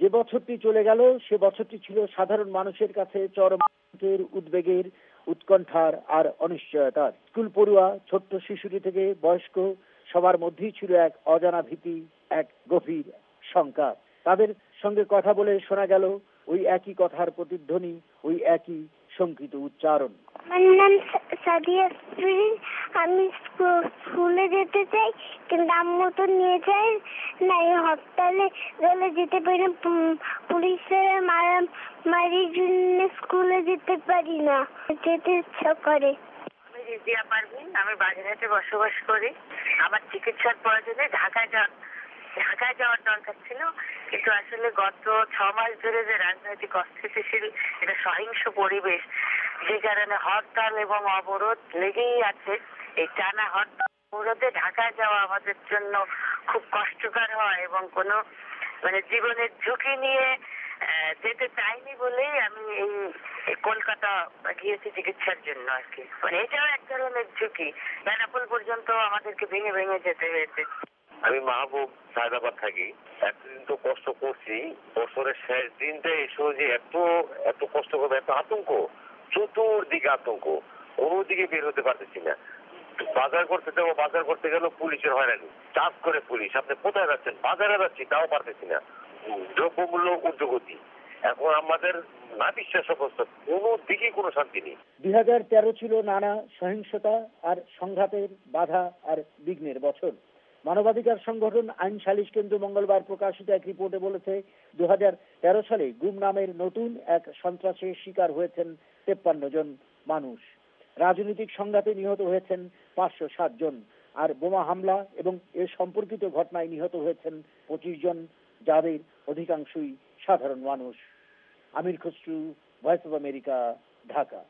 বছরটি চলে গেল, সে বছরটি ছিল সাধারণ মানুষের কাছে চরম উদ্বেগের, উৎকণ্ঠার আর অনিশ্চয়তার। স্কুল পড়ুয়া ছোট্ট শিশুটি থেকে বয়স্ক সবার মধ্যেই ছিল এক অজানা ভীতি, এক গভীর শঙ্কা। তাদের সঙ্গে কথা বলে শোনা গেল ওই একই কথার প্রতিধ্বনি, ওই একই শঙ্কিত উচ্চারণ। আমার নাম সাদিয়া আফরিন। আমি স্কুলে যেতে চাই, কিন্তু আম্মু তো নিয়ে যায় না। এই হরতালে যেতে পারি না, পুলিশের মারামারির জন্য স্কুলে যেতে পারি না। যেতে ইচ্ছা করে। আমি রিজিয়া পারভিন, আমি বাগেরহাটে বসবাস করি। আমার চিকিৎসার প্রয়োজনে ঢাকায় যাওয়ার দরকার ছিল, কিন্তু আসলে গত 6 মাস ধরে যে রাজনৈতিক অস্থিতিশীল এটা সহিংস পরিবেশ, যে কারণে হরতাল এবং অবরোধ লেগেই আছে। এই টানা হরতাল অবরোধে ঢাকায় যাওয়া আমাদের জন্য খুব কষ্টকর হয় এবং কোনো জীবনের ঝুঁকি নিয়ে যেতে চাইনি বলেই আমি এই কলকাতা গিয়েছি চিকিৎসার জন্য আর কি। এটাও এক ধরনের ঝুঁকি। বেনাপোল পর্যন্ত আমাদেরকে ভেঙে ভেঙে যেতে হয়েছে। আমি মাহবুব সায়দাবাদ থাকি। এতদিন তো কষ্ট করছি, বছরের শেষ দিনটা এসেও যে এত কষ্ট করবে, এত আতঙ্ক, চতুর্দিকে আতঙ্ক, কোনো দিকে বের হতে পারতেছি না। বাজার করতে যাবো, বাজার করতে গেলেও পুলিশের হয়রানি, চাপ করে পুলিশ। আপনি কোথায় যাচ্ছেন? বাজারে যাচ্ছি, তাও পারতেছি না। দ্রব্যমূল্য ঊর্ধ্বগতি। এখন আমাদের না বিশ্বাস অবস্থা, কোনো দিকে কোনো শান্তি নেই। 2013 ছিল নানা সহিংসতা আর সংঘাতের বাধা আর বিঘ্নের বছর। মানবাধিকার সংগঠন আইন সালিশ কেন্দ্র মঙ্গলবার প্রকাশিত এক রিপোর্টে বলেছে, 2013 সালে গুম নামের নতুন এক সন্ত্রাসের শিকার হয়েছেন 53 জন মানুষ। রাজনৈতিক সংঘাতে নিহত হয়েছেন 507 জন, আর বোমা হামলা এবং এ সম্পর্কিত ঘটনায় নিহত হয়েছেন 25 জন, যাদের অধিকাংশই সাধারণ মানুষ। Amir Khasru, Voice of America, Dhaka.